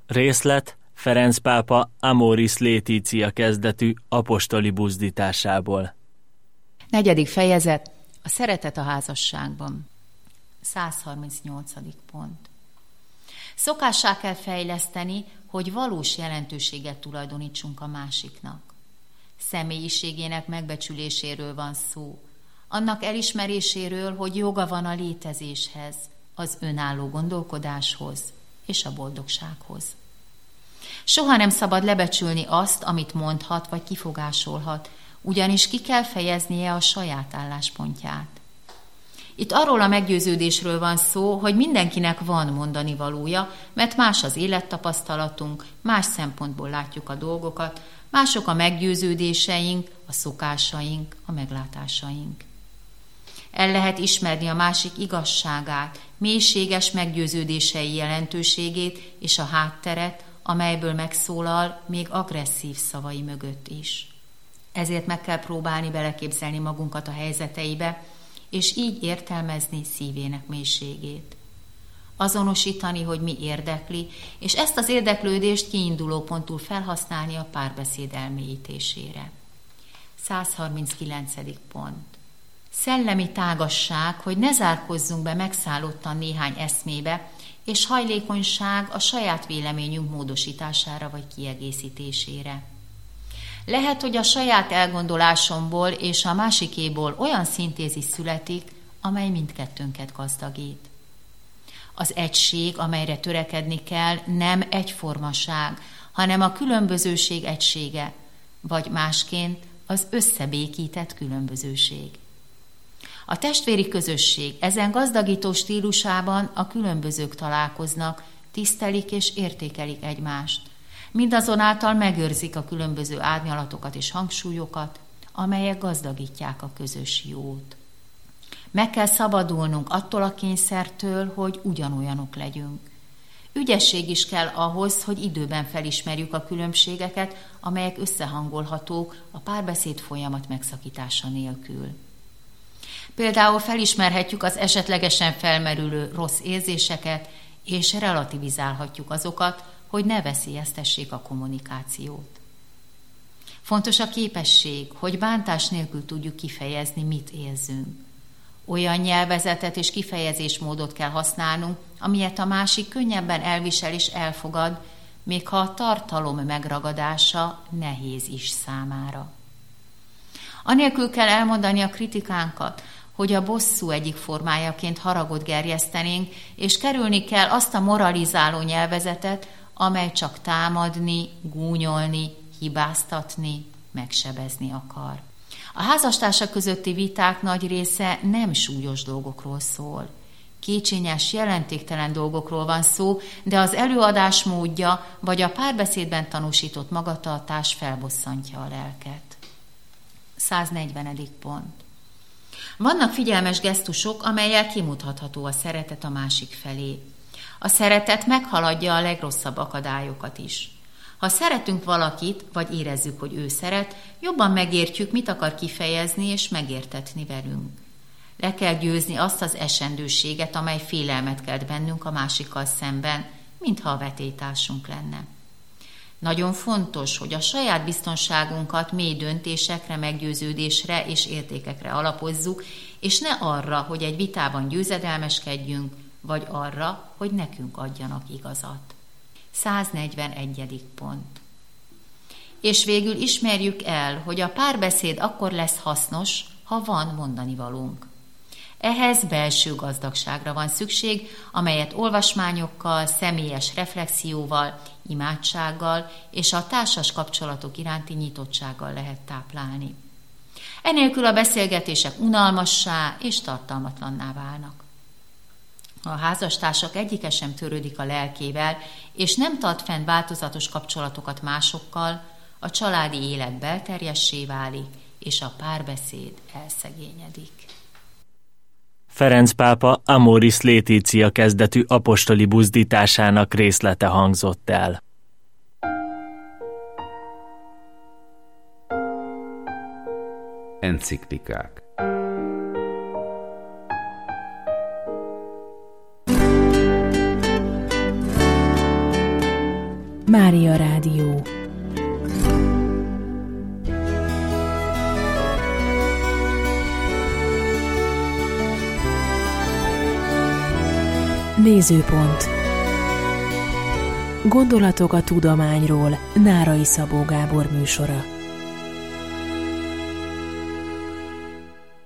Részlet Ferenc pápa Amoris Laetitia kezdetű apostoli buzdításából. 4. fejezet. A szeretet a házasságban. 138. pont. Szokássá kell fejleszteni, hogy valós jelentőséget tulajdonítsunk a másiknak. Személyiségének megbecsüléséről van szó, annak elismeréséről, hogy joga van a létezéshez, az önálló gondolkodáshoz és a boldogsághoz. Soha nem szabad lebecsülni azt, amit mondhat vagy kifogásolhat, ugyanis ki kell fejeznie a saját álláspontját. Itt arról a meggyőződésről van szó, hogy mindenkinek van mondani valója, mert más az élettapasztalatunk, más szempontból látjuk a dolgokat, mások a meggyőződéseink, a szokásaink, a meglátásaink. El lehet ismerni a másik igazságát, mélységes meggyőződései jelentőségét és a hátteret, amelyből megszólal még agresszív szavai mögött is. Ezért meg kell próbálni beleképzelni magunkat a helyzeteibe, és így értelmezni szívének mélységét. Azonosítani, hogy mi érdekli, és ezt az érdeklődést kiinduló pontul felhasználni a párbeszéd elmélyítésére. 139. pont. Szellemi tágasság, hogy ne zárkozzunk be megszállottan néhány eszmébe, és hajlékonyság a saját véleményünk módosítására vagy kiegészítésére. Lehet, hogy a saját elgondolásomból és a másikéból olyan szintézis születik, amely mindkettőnket gazdagít. Az egység, amelyre törekedni kell, nem egyformaság, hanem a különbözőség egysége, vagy másként az összebékített különbözőség. A testvéri közösség ezen gazdagító stílusában a különbözők találkoznak, tisztelik és értékelik egymást. Mindazonáltal megőrzik a különböző árnyalatokat és hangsúlyokat, amelyek gazdagítják a közös jót. Meg kell szabadulnunk attól a kényszertől, hogy ugyanolyanok legyünk. Ügyesség is kell ahhoz, hogy időben felismerjük a különbségeket, amelyek összehangolhatók a párbeszéd folyamat megszakítása nélkül. Például felismerhetjük az esetlegesen felmerülő rossz érzéseket, és relativizálhatjuk azokat, hogy ne veszélyeztessék a kommunikációt. Fontos a képesség, hogy bántás nélkül tudjuk kifejezni, mit érzünk. Olyan nyelvezetet és kifejezésmódot kell használnunk, amilyet a másik könnyebben elvisel és elfogad, még ha a tartalom megragadása nehéz is számára. Anélkül kell elmondani a kritikánkat, hogy a bosszú egyik formájaként haragot gerjesztenénk, és kerülni kell azt a moralizáló nyelvezetet, amely csak támadni, gúnyolni, hibáztatni, megsebezni akar. A házastársak közötti viták nagy része nem súlyos dolgokról szól. Kécsényes, jelentéktelen dolgokról van szó, de az előadás módja vagy a párbeszédben tanúsított magatartás felbosszantja a lelket. 140. pont. Vannak figyelmes gesztusok, amellyel kimutatható a szeretet a másik felé. A szeretet meghaladja a legrosszabb akadályokat is. Ha szeretünk valakit, vagy érezzük, hogy ő szeret, jobban megértjük, mit akar kifejezni és megértetni velünk. Le kell győzni azt az esendőséget, amely félelmet kelt bennünk a másikkal szemben, mintha a vetélytársunk lenne. Nagyon fontos, hogy a saját biztonságunkat mély döntésekre, meggyőződésre és értékekre alapozzuk, és ne arra, hogy egy vitában győzedelmeskedjünk, vagy arra, hogy nekünk adjanak igazat. 141. pont. És végül ismerjük el, hogy a párbeszéd akkor lesz hasznos, ha van mondanivalónk. Ehhez belső gazdagságra van szükség, amelyet olvasmányokkal, személyes reflexióval, imádsággal és a társas kapcsolatok iránti nyitottsággal lehet táplálni. Enélkül a beszélgetések unalmassá és tartalmatlanná válnak. Ha a házastársak egyike sem törődik a lelkével, és nem tart fenn változatos kapcsolatokat másokkal, a családi élet belterjessé válik, és a párbeszéd elszegényedik. Ferenc pápa Amoris Laetitia kezdetű apostoli buzdításának részlete hangzott el. Enciklikák. Mária Rádió. Nézőpont. Gondolatok a tudományról. Nárai Szabó Gábor műsora.